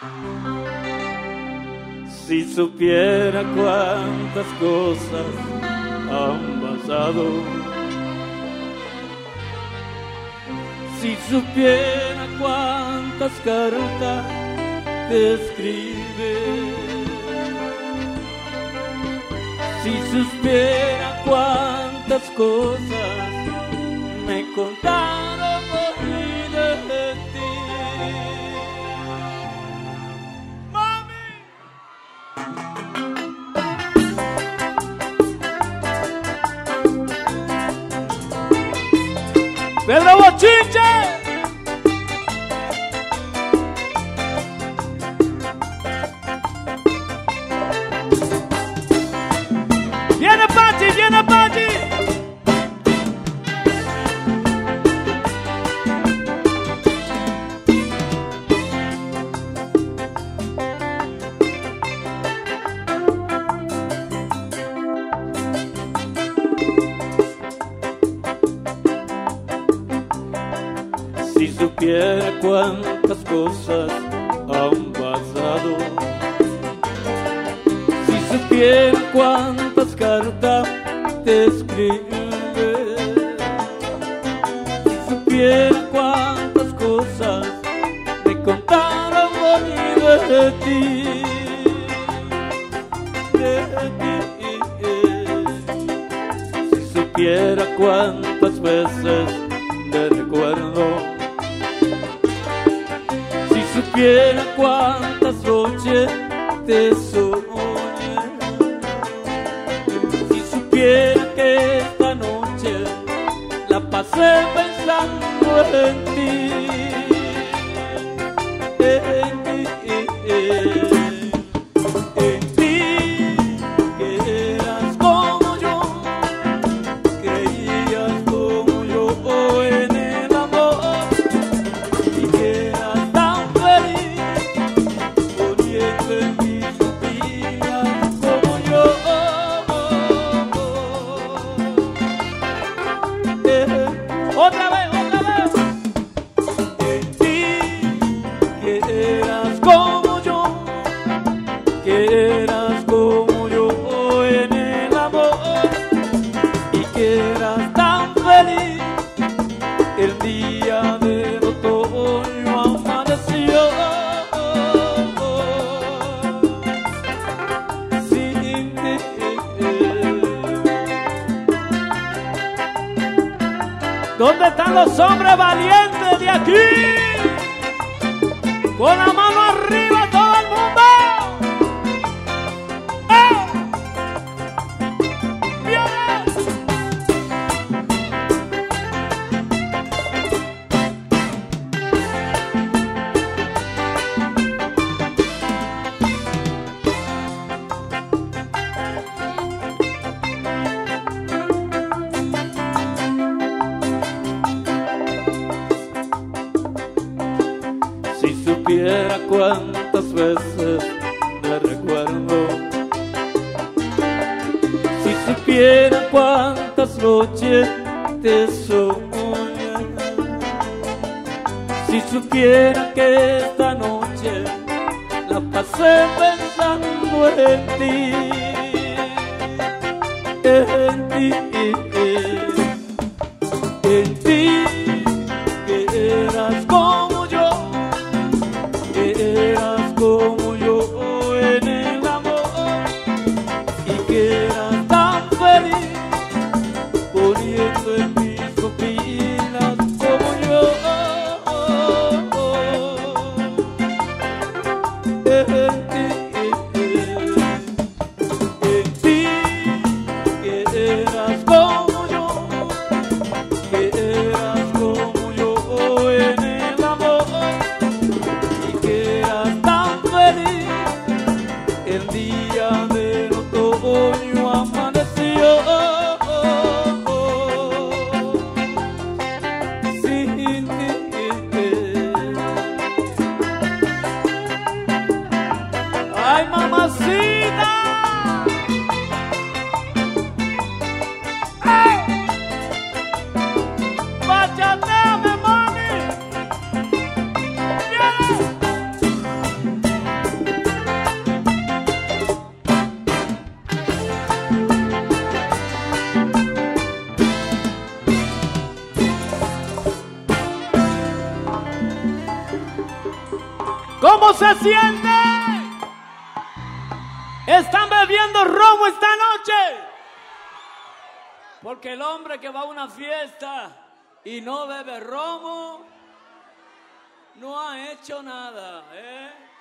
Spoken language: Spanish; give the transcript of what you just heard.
Si supiera cuántas cosas han pasado, si supiera cuántas cartas te escribe, si supiera cuántas cosas me contaron hoy de ti. ¡Mami! ¡Pedro Bochinche! ¡Viene Pachi! ¡Viene Pachi! Si supiera cuántas cosas han pasado, si supiera cuántas cartas te escribe, si supiera cuántas cosas me contaron hoy de ti, si supiera cuántas veces te recuerdo, si supiera cuántas noches te soñé, si supiera que esta noche la pasé pensando en ti, que eras como yo, creías como yo en el amor, y que eras tan feliz poniendo en mis pupilas como yo. Otra vez, otra vez. En ti, que eras como yo, que eras como yo en el amor, y que eras tan feliz el día del otoño amaneció. Sin ti. ¿Dónde están los hombres valientes de aquí? Con la mano arriba todo el mundo. ¡Eh! ¡Viene! Si supiera cuántas veces me recuerdo, si supiera cuántas noches te soñé, si supiera que esta noche la pasé pensando en ti, en ti, en ti, que eras como yo, que eras como yo en el amor, y que eras tan feliz poniendo en mis pupilas como yo. En ti, que eras como yo, que eras como yo en el amor, y que eras tan feliz el día del otoño amaneció. Sin ti. ¡Ay, mamacita! ¡Ay! ¡Bachateame, mami! ¡Viene! ¿Cómo se siente? ¿Están bebiendo romo esta noche? Porque el hombre que va a una fiesta y no bebe romo no ha hecho nada, ¿eh?